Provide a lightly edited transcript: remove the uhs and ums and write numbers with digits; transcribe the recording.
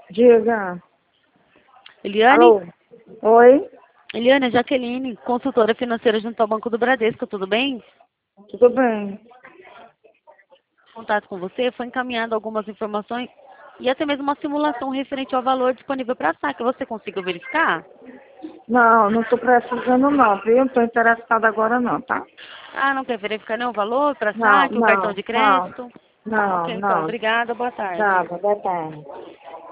Diga. Eliane? Alô? Oi? Eliane, é Jaqueline, consultora financeira junto ao Banco do Bradesco, tudo bem? Tudo bem? Contato com você, foi encaminhado algumas informações e até mesmo uma simulação referente ao valor disponível para saque. Você conseguiu verificar? Não, não estou precisando não, viu? Não estou interessada agora não, tá? Ah, não quer verificar nenhum valor para Não, saque, o cartão não, de não, crédito? Tá, não, ok, então. não. Obrigada, boa tarde. Tá, boa tarde.